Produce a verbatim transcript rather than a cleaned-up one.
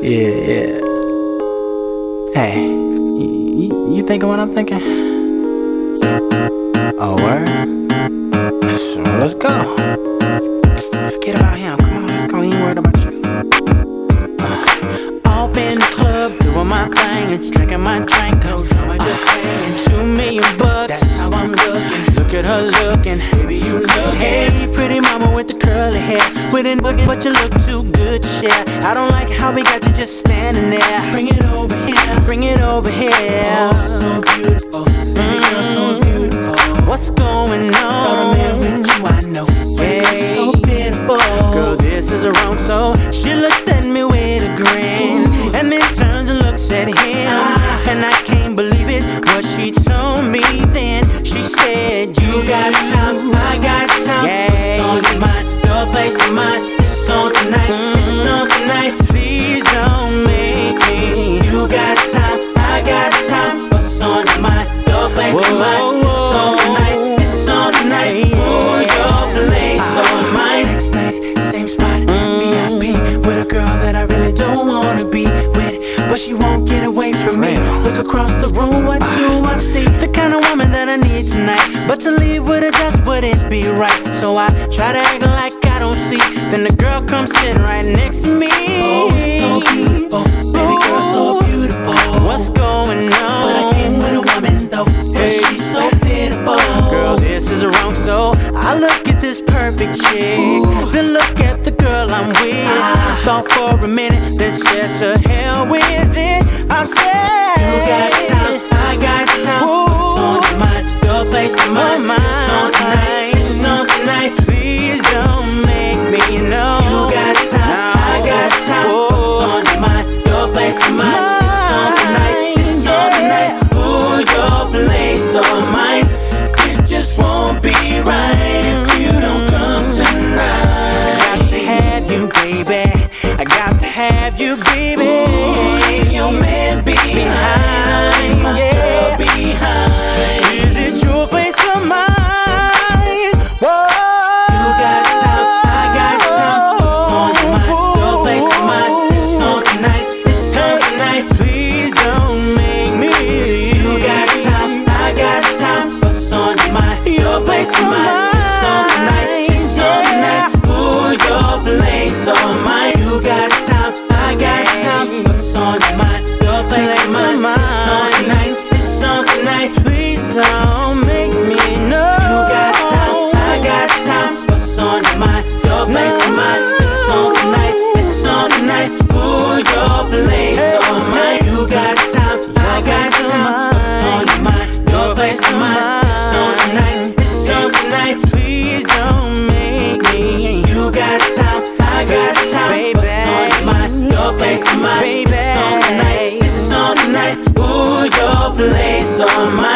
Yeah, yeah. Hey, you, you thinking what I'm thinking? Oh, word? So let's go. Forget about him. Come on, let's go. He ain't worried about you. Uh, off in the club, doing my thing and drinking my drink. No drama, just paying two million bucks. That's how I'm looking. Look at her looking. Baby, you look. Hey, pretty mama with the curly hair. With an boogie, but you look too good to share. I don't like how we got you just standing there. Bring it over here. Bring it over here. Oh, so beautiful. Baby girl, so beautiful. What's going on? Got a man with you, I know. Hey, so pitiful. Girl, this is a wrong soul. She looks at me with a grin. Ooh. And then turns and looks at him. Ah. And I can't believe it. What she told me then. She said, you got time, I got time. Yeah. It's on your mind, your place is mine. It's on tonight, mm-hmm. It's on tonight. Please don't make me. You got time, I got time. What's on your mind, your place is mine. It's on tonight, it's on tonight. Oh, your place on mine. Next night, same spot, mm-hmm. V I P. With a girl that I really don't wanna be with, but she won't get away from me. Look across the room, what do I see? The kind of woman that I need tonight. But to leave with her just wouldn't be right. So I try to act like I don't see. Then the girl comes sitting right next to me. Oh, so beautiful. Baby girl, so beautiful. What's going on? But I came with a woman though. Hey, she's so pitiful. Girl, this is wrong. So I look at this perfect chick. Ooh. Then look at the girl I'm with. Ah. Thought for a minute, then said to hell with it. I said, you got time, I got time. Ooh. What's on your mind, your place is my mind. It's on tonight, it's on tonight. Please don't make me know. You got time, I got time. What's on your mind, your place is mine. It's on tonight, it's on tonight. Ooh, your place on mine. It just won't be right if you don't come tonight. I got to have you, baby. I got to have you, baby. Ooh, ain't your man behind, my yeah. Girl behind. Is it your place or mine? Whoa. You got time, I got time. What's on your mind? Your place is mine. It's on tonight, it's on tonight. Please don't make me. You got time, I got time. What's on your mind? Your place is mine. It's on tonight, it's on tonight. Ooh, your place on mine. You got time, I got time. What's on your mind? Your place is mine. It's on tonight, it's on tonight. Please don't make me know. You got time, I got time. What's on your mind? Your place is mine. It's on tonight, it's on tonight. Ooh, your place on mine. You got time, I got time. What's on your mind? Your place is mine. It's on tonight, it's on tonight. Please don't make me. You got time, I got time. Baby. What's on your mind? Your place is mine. Baby. It's on tonight, it's on tonight. Ooh, your place on mine.